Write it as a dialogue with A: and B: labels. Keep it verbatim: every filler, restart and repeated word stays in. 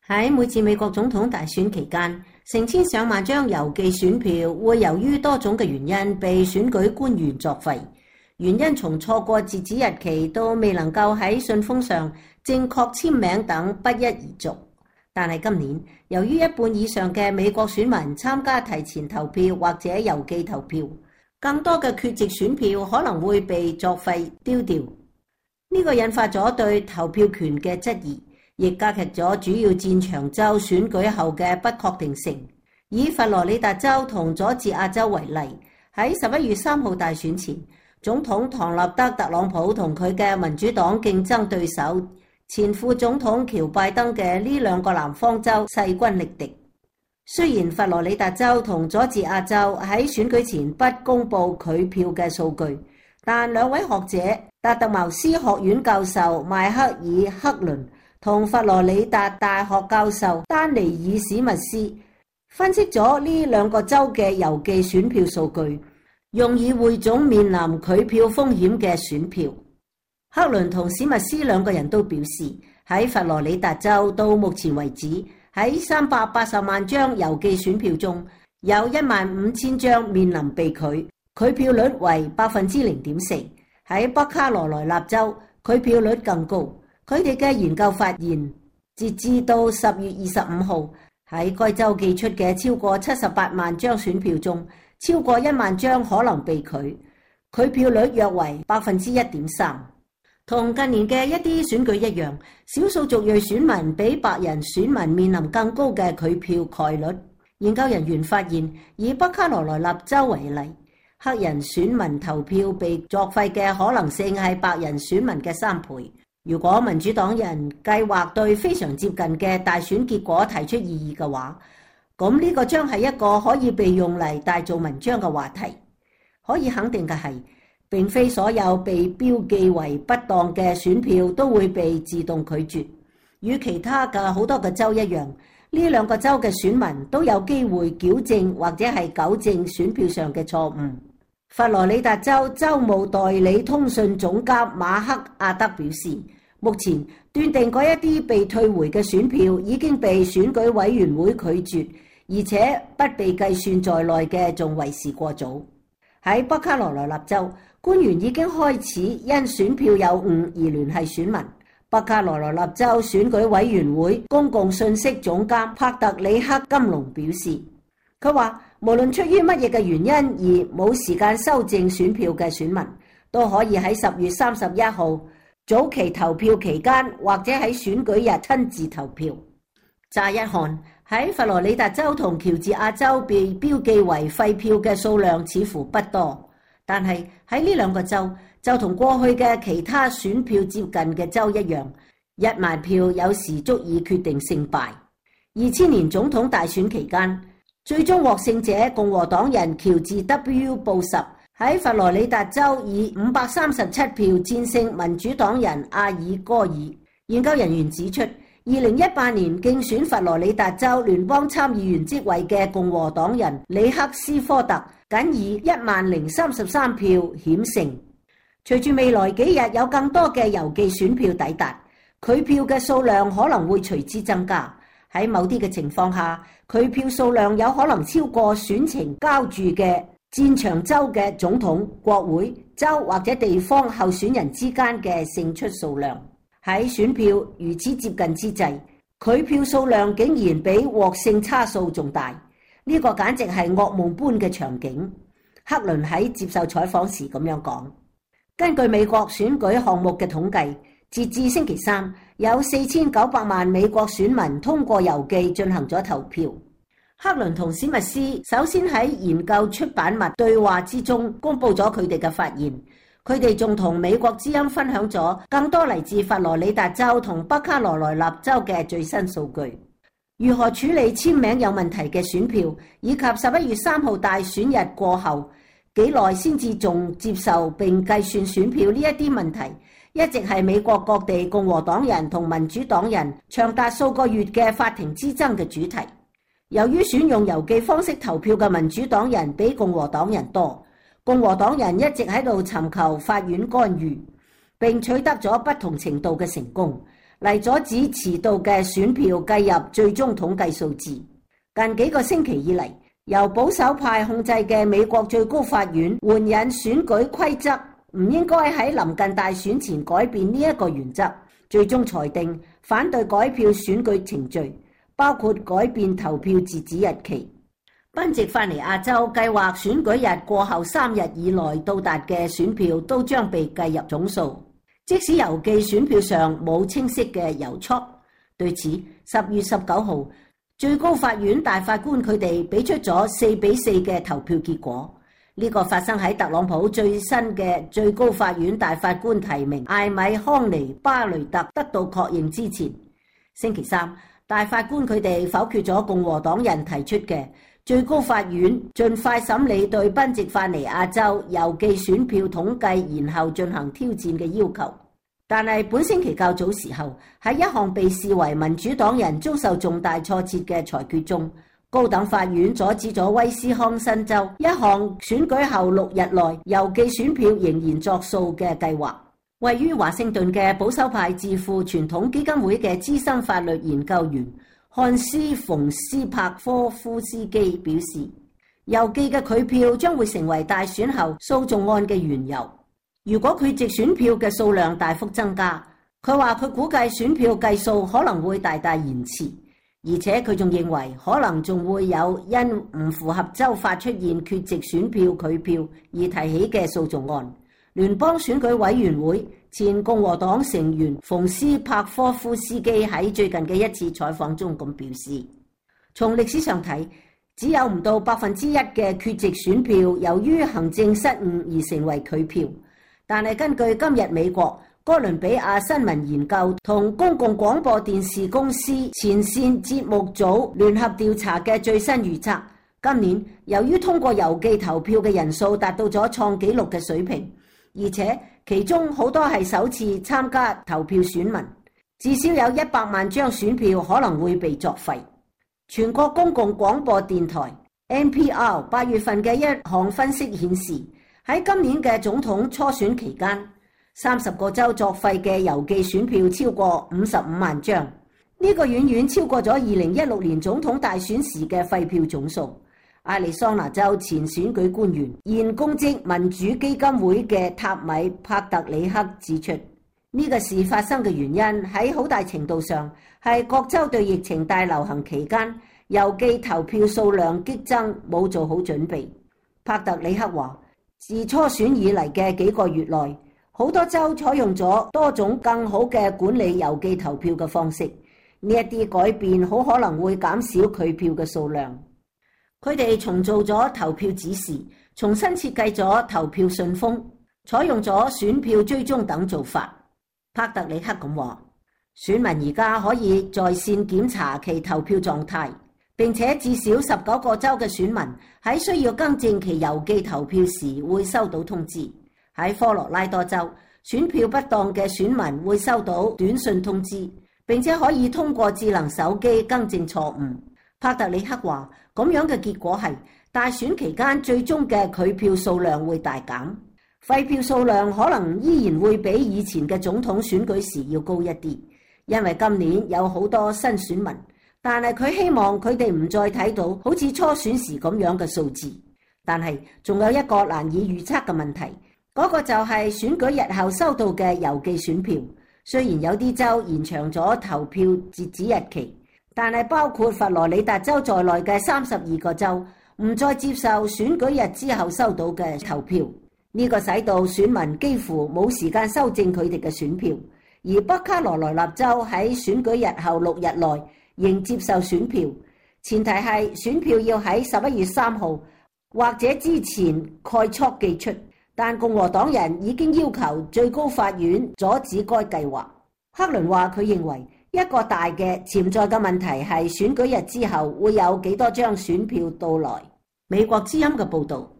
A: 喺每次美國總統大選期間，成千上萬張郵寄選票會由於多種嘅原因被選舉官員作廢，原因從錯過截止日期到未能夠喺信封上正確簽名等不一而足。但係今年，由於一半以上嘅美國選民參加提前投票或者郵寄投票，更多嘅缺席選票可能會被作廢丟掉。呢個引發咗對投票權嘅質疑，亦加劇咗主要戰場州選舉後嘅不確定性。以佛羅里達州同佐治亞州為例，喺十一月三號大選前，總統唐納德特朗普同佢嘅民主黨競爭對手前副總統喬拜登嘅呢兩個南方州勢均力敵。雖然佛羅里達州同佐治亞州喺選舉前不公布拒票嘅數據，但兩位學者達特茅斯學院教授邁克爾克倫同佛羅里達大學教授丹尼爾史密斯分析咗呢兩個州嘅郵寄選票數據，用以匯總面臨拒票風險嘅選票。克倫同史密斯兩個人都表示，喺佛羅里達州到目前為止，喺三百八十萬張郵寄選票中，有一萬五千張面臨被拒，拒票率為百分之零點四。喺北卡羅來納州，拒票率更高。佢哋嘅研究發現，截至到十月二十五號，喺該州寄出嘅超過七十八萬張選票中，超過一萬張可能被拒，拒票率約為百分之一點三。同近年嘅一啲選舉一樣，少數族裔選民比白人選民面臨更高嘅拒票概率。研究人員發現，以北卡羅來納州為例，黑人選民投票被作廢嘅可能性係白人選民嘅三倍。如果民主黨人計劃對非常接近嘅大選結果提出異議嘅話，咁呢個將係一個可以被用嚟大做文章嘅話題。可以肯定嘅係，並非所有被標記為不當嘅選票都會被自動拒絕。與其他嘅好多個州一樣，呢兩個州嘅選民都有機會矯正或者係糾正選票上嘅錯誤。佛羅里達州州務代理通訊總監馬克亞德表示，目前斷定嗰一啲被退回嘅選票已經被選舉委員會拒絕，而且不被計算在內嘅仲為時過早。喺北卡羅來納州，官員已經開始因選票有誤而聯繫選民。北卡羅來納州選舉委員會公共信息總監帕特里克金龍表示，佢話無論出於乜嘢嘅原因而冇時間修正選票嘅選民，都可以喺十月三十一號早期投票期間或者喺選舉日親自投票。乍一看，喺佛羅里達州同喬治亞州被標記為廢票嘅數量似乎不多，但係喺呢兩個州就同過去嘅其他選票接近嘅州一樣，一萬票有時足以決定勝敗。二千年總統大選期間，最終獲勝者共和黨人喬治 W 布什喺佛羅里達州以五百三十七票戰勝民主黨人阿爾戈爾。研究人員指出，二零一八年競選佛羅里達州聯邦參議員職位嘅共和黨人里克斯科特僅以一萬零三十三票險勝。隨住未來幾日有更多嘅郵寄選票抵達，拒票嘅數量可能會隨之增加。喺某啲嘅情況下，拒票數量有可能超過選情交住嘅戰場州嘅總統、國會、州或者地方候選人之間嘅勝出數量。喺選票如此接近之際，拒票數量竟然比獲勝差數仲大，呢個簡直係噩夢般嘅場景。克倫喺接受採訪時咁樣講。根據美國選舉項目嘅統計，截至星期三，有四千九百萬美國選民通過郵寄進行咗投票。克倫同史密斯首先喺研究出版物對話之中公布咗佢哋嘅發現。佢哋仲同美國之音分享咗更多嚟自佛羅里達州同北卡羅來納州嘅最新數據。如何處理簽名有問題嘅選票，以及十一月三號大選日過後幾耐先至仲接受並計算選票呢一啲問題，一直係美國各地共和黨人同民主黨人長達數個月嘅法庭之爭嘅主題。由於選用郵寄方式投票嘅民主黨人比共和黨人多，共和黨人一直喺度尋求法院干預，並取得咗不同程度嘅成功。 嚟阻止遲到嘅選票計入最終統計數字。近幾個星期以嚟，由保守派控制嘅美國最高法院援引選舉規則，唔應該喺臨近大選前改變呢一個原則，最終裁定反對改票選舉程序，包括改變投票截止日期。賓夕法尼亞州計劃選舉日過後三日以內到達嘅選票都將被計入總數，即使郵寄選票上冇清晰嘅郵戳。對此，十月十九號，最高法院大法官佢哋俾出咗四比四嘅投票結果。呢、這個發生喺特朗普最新嘅最高法院大法官提名艾米康尼巴雷特得到確認之前。星期三，大法官佢哋否決咗共和黨人提出嘅最高法院盡快審理對賓夕法尼亞州郵寄選票統計然後進行挑戰嘅要求。但係本星期較早時候，喺一項被視為民主黨人遭受重大挫折嘅裁決中，高等法院阻止咗威斯康辛州一項選舉後六日內郵寄選票仍然作數嘅計劃。位於華盛頓嘅保守派智庫傳統基金會嘅資深法律研究員漢斯·馮斯帕科夫斯基表示，郵寄嘅拒票將會成為大選後訴訟案嘅緣由。如果佢藉選票嘅數量大幅增加，佢話佢估計選票計數可能會大大延遲，而且佢仲認為可能仲會有因唔符合州法出現缺席選票拒票而提起嘅訴訟案。聯邦選舉委員會前共和黨成員馮斯帕科夫斯基喺最近嘅一次採訪中咁表示，從歷史上睇，只有唔到百分之一嘅缺席選票由於行政失誤而成為拒票。但係根據今日美國哥倫比亞新聞研究同公共廣播電視公司前線節目組聯合調查嘅最新預測，今年由於通過郵寄投票嘅人數達到咗創紀錄嘅水平，而且其中好多係首次參加投票選民，至少有一百萬張選票可能會被作廢。全國公共廣播電台 N P R 八月份嘅一項分析顯示，喺今年嘅總統初選期間，三十個州作廢嘅郵寄選票超過五十五萬張，呢個遠遠超過咗二零一六年總統大選時嘅廢票總數。亞利桑那州前選舉官員、現公職民主基金會嘅塔米帕特里克指出，呢個事發生嘅原因喺好大程度上係各州對疫情大流行期間郵寄投票數量激增冇做好準備。帕特里克話，自初選以嚟嘅幾個月內，好多州採用咗多種更好嘅管理郵寄投票嘅方式。呢一啲改變好可能會減少拒票嘅數量。佢哋重做咗投票指示，重新設計咗投票信封，採用咗選票追蹤等做法。帕特里克咁話，選民而家可以在線檢查其投票狀態。並且至少十九個州嘅選民喺需要更正其郵寄投票時會收到通知。喺科羅拉多州，選票不當嘅選民會收到短信通知，並且可以通過智能手機更正錯誤。帕特里克話，咁樣嘅結果係大選期間最終嘅拒票數量會大減，廢票數量可能依然會比以前嘅總統選舉時要高一啲，因為今年有好多新選民。但係佢希望佢哋唔再睇到好似初選時咁樣嘅數字。但係仲有一個難以預測嘅問題，嗰個就係選舉日後收到嘅郵寄選票。雖然有啲州延長咗投票截止日期，但係包括佛羅里達州在內嘅三十二個州唔再接受選舉日之後收到嘅投票。呢個使到選民幾乎冇時間修正佢哋嘅選票。而北卡羅來納州喺選舉日後六日內仍接受選票，前提係選票要喺十一月三號或者之前概速寄出，但共和黨人已經要求最高法院阻止該計劃。克倫話佢認為一個大嘅潛在嘅問題係選舉日之後會有幾多張選票到來。美國之音嘅報導。